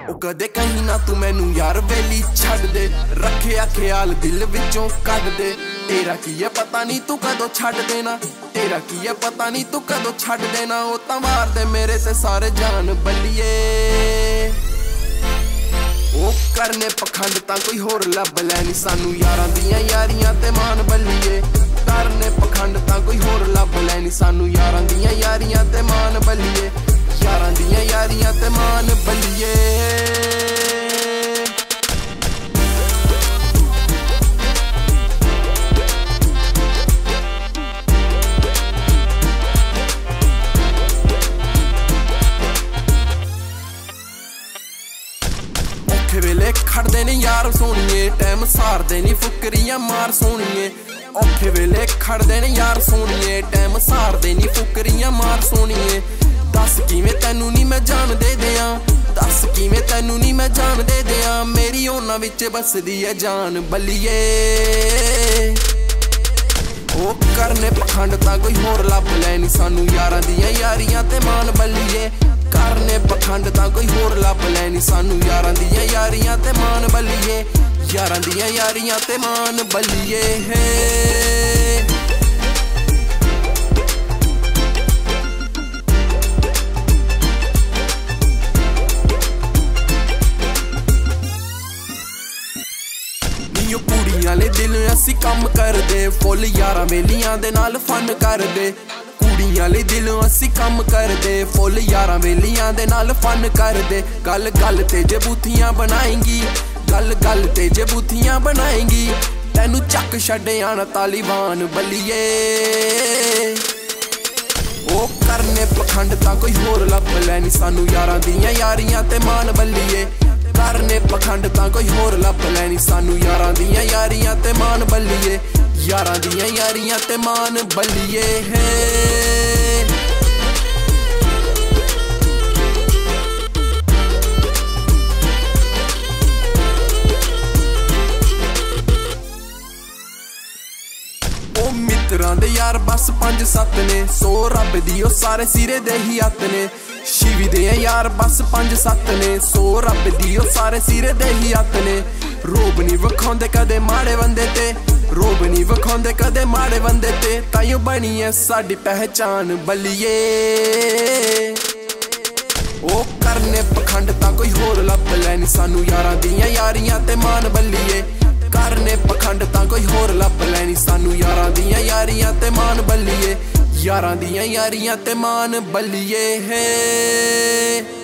ओ कदे कहीं ना तू मैनू यार वेली छड़ दे, रखिया ख्याल दिल विचों कढ दे। तेरा की है पता नहीं तू कदों छड़ देना, तेरा की है पता नहीं तू कदों छड़ देना। ओ तां मार दे मेरे ते सारे जान बल्लिए, ओ करने पखंड तां कोई होर लभ लैनी सानू यारां दियां यारियां ते मान बल्लिए। करने पखंड तां कोई होर लभ लैनी सानू यारां दियां यारियां ते मान बल्लिए, यारां दियां यारियां ते मान बल्लिए। औखे वेले खड़दे ने यार सोनिए, टाइम सारदे नी फुकरियां मार सोनिए। औखे वेले खड़दे ने यार सोनिए, टाइम सारदे नी फुकरियां मार सोनिए। दस किवें तैनू नी मैं जान दे दियां, दस किवें तैनू नी मैं जान दे दियां। मेरी उन्हां विच बसदी है जान बल्लिए, ओ करने पखंड तां कोई होर लभ लैनी सानू यारां दियां यारियां ते मान बल्लिए। करने पखंड तां कोई होर लभ लैनी सानू यारां दियां यारियां ते मान बल्लिए, यारां दियां यारियां ते मान बल्लिए। कुड़ियां ले दिल असी कम करदे, फुल यारां वेलियां दे नाल फन करदे। कुड़ियां ले दिल असी कम करदे, फुल यारां वेलियां दे नाल फन करदे। गल गल ते जे बूथियां बनाएंगी, गल गल ते जे बूथियां बनाएंगी। तैनू चक छड्डे आना तालिबान बल्लिए, ओ करने पखंड तां कोई होर लभ लैनी सानू यारां दियां यारियां ते मान बल्लिए। करने पखंड तां कोई होर लभ लैनी सानू यारां दियां यारियां ते मान बल्लिए, यारां दियां यारियां ते मान बल्लिए। ओ मित्रां दे यार बस 5-7 ने, 100 रब दी ओ सारे सिरे दे ही हत्थ ने। शिवी दे यार बस 5-7 ने, 100 रब दी ओ सारे सिरे दे ही हत्थ ने। रोब नी वखांदे कदे माड़े बंदे ते, रोब नी वखांदे कदे माड़े बंदे ते। ताइयों बनी है साडी पहचान बल्लिए, ओ करने पखंड तां कोई होर लभ लैनी सानू यारां दियां यारियां ते मान बल्लिए। करने पखंड तां कोई होर लभ लैनी सानू यारां दियां यारियां ते मान बल्लिए, यारां दियां यारियां ते मान बल्लिए।